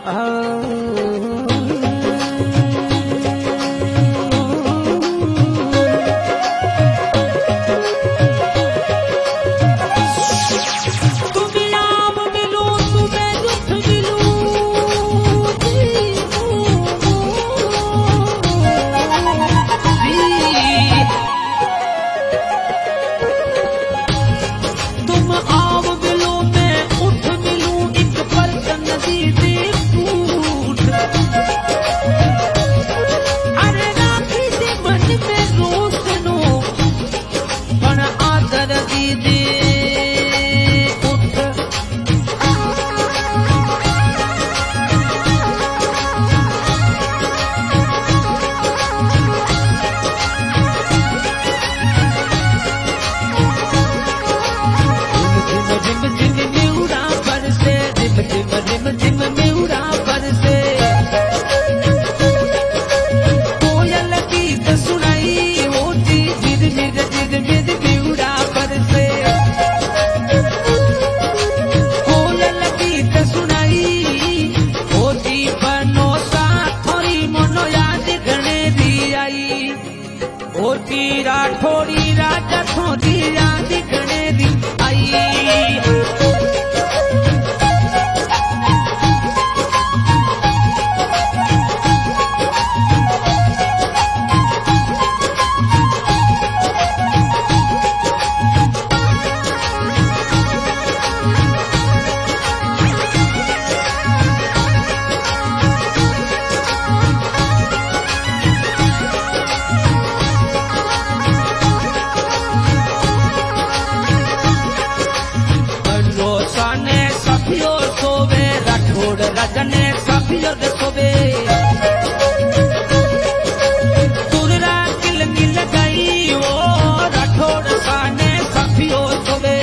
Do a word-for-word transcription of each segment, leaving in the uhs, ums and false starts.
राठौड़ी राजा थोड़ी याद गणे दी आई रजने सफियो दे सोबे तुररा किल मिल गई ओ राठौड़ साने सफियो सोबे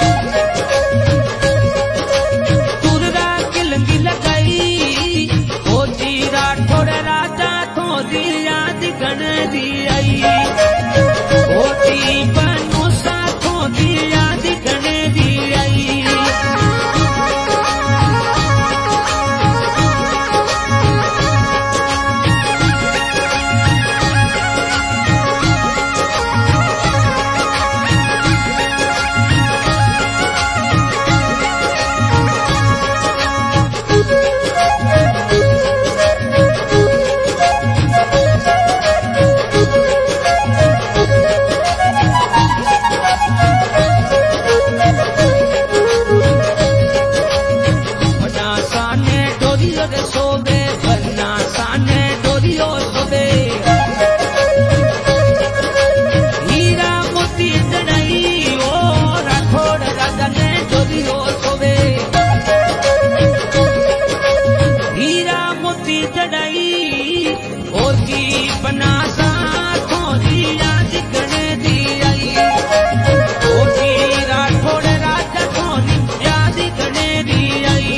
तुररा किल मिल गई ओ जी राठौड़ राजा तो दी याद गण दी आई ओ जी बनु सा तो दी याद गण दी आई सोबे भरना साने डोरियो सोबे हीरा मोती जड़ाई ओ राठौड़ राजा ने डोरियो सोबे हीरा मोती जड़ाई ओ की बनासा थोड़ी याद गणे दी आई ओ की राठौड़ राजा थोड़ी याद गणे दी आई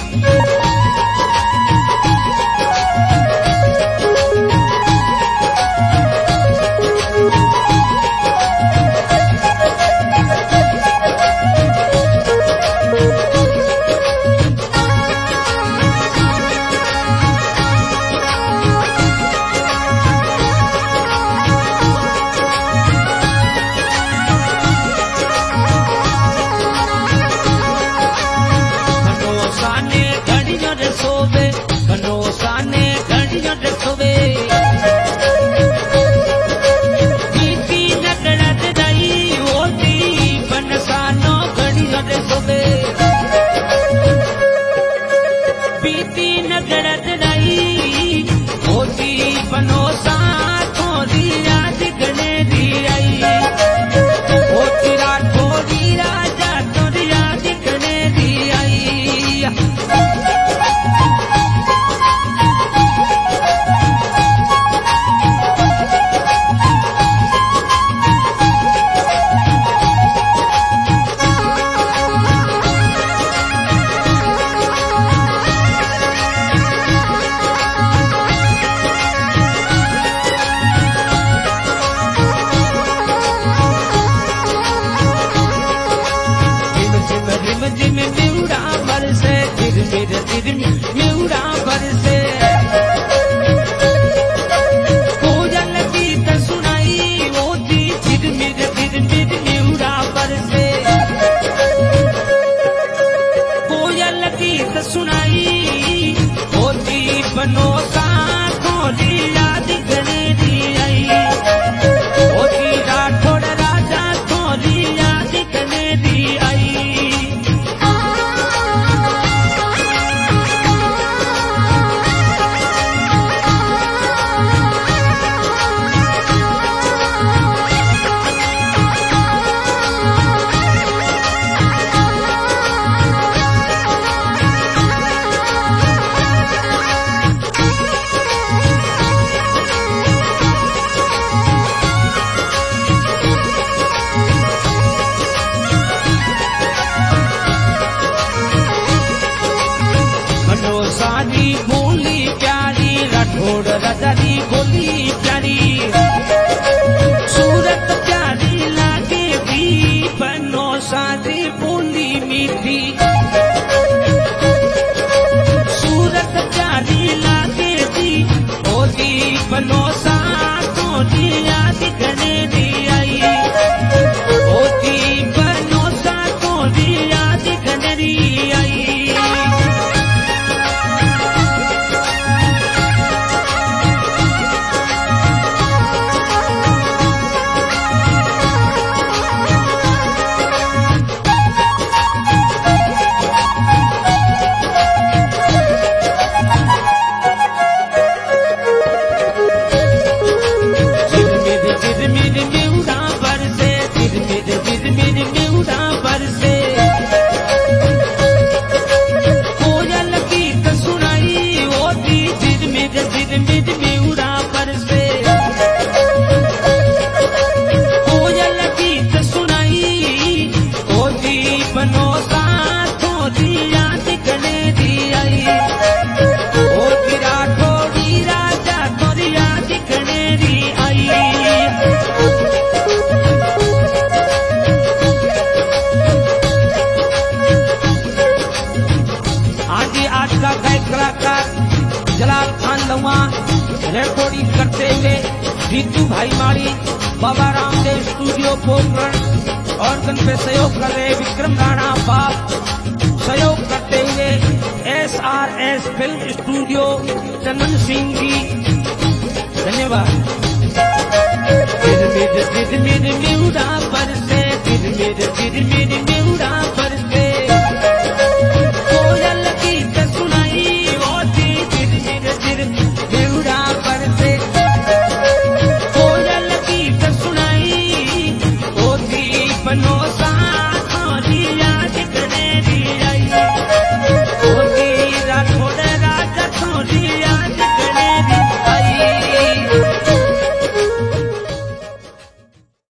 सोबे कनो साने घड़ियों दे सोबे बीती नगड़त दाई ओती बन सानो घड़ियों दे सोबे बीती नगड़त दाई ओती बनो सा थोड़ी याद गणे दी आई ओती राठौड़ी राजा थोड़ी याद गणे दी आई जिम जिम मेरा बरसे जिम जिम मेरा त सुनाई होती बनो साथों दी याद गणेरी आई होती राठौड़ राजा थोड़ी याद गणेरी आई सारी बोली प्यारी राठौड़ राजारी बोली प्यारी सूरत प्यारी लागे भी बनो सारी बोली मीठी सूरत प्यारी लागे भी होती बनो साथों दी याद गणेरी आई होती बनो साथों दी याद गणेरी आई रिकॉर्डिंग करते हुए जीतू भाई माली बाबा रामदेव स्टूडियो पोखरण ऑर्गन पे सहयोग कर रहे विक्रम राणा बाप सहयोग करते हुए S R S film studio Chandan Singh ji धन्यवाद। दिल मेरे दिल मेरे मेरा पर से दिल मेरे दिल मेरे मेरा पर से